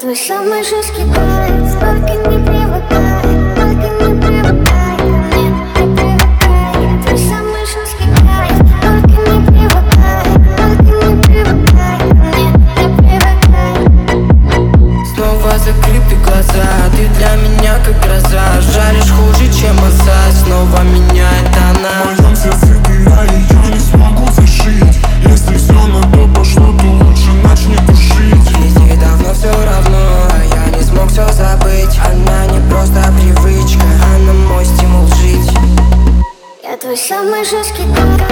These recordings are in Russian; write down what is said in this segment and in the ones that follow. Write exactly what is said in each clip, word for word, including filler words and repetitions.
твой самый жесткий кайф, только не привыкай, только не привыкай ко мне, не привыкай. Я твой самый жесткий кайф, только не привыкай, только не привыкай ко мне, не привыкай. Снова закрыты глаза, ты для меня как гроза, жаришь хуже, чем массаж, снова меняет она. В моем сердце дыра, и я не смогу зашить. Если все на то пошло, то лучше начни тушить. Ей давно все равно, а я не смог все забыть. Она не просто привычка, она мой стимул жить. Я твой самый жесткий кайф.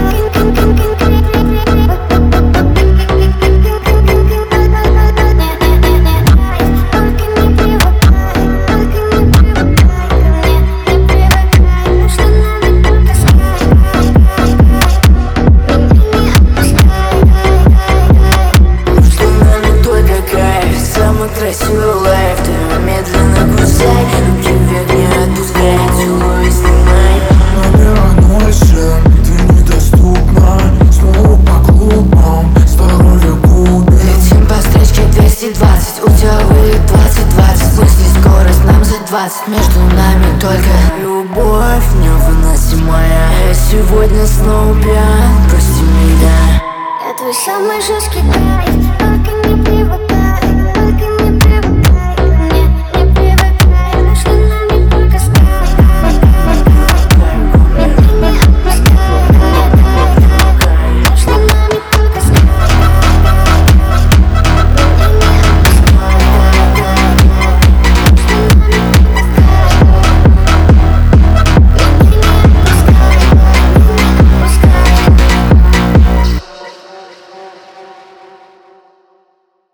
Красивый лайф, ты медленно кусай, руки вверх не отпускай, целуй, снимай. Номер ноль семь, ты недоступна. Снова по клубам, здоровье губит. Летим по встречке двести двадцать, у тебя вылет двадцать двадцать. Мысли скорость нам за двадцать, между нами только любовь невыносимая. Я сегодня снова пьян, прости меня. Я твой самый жесткий кайф, только не привыкай.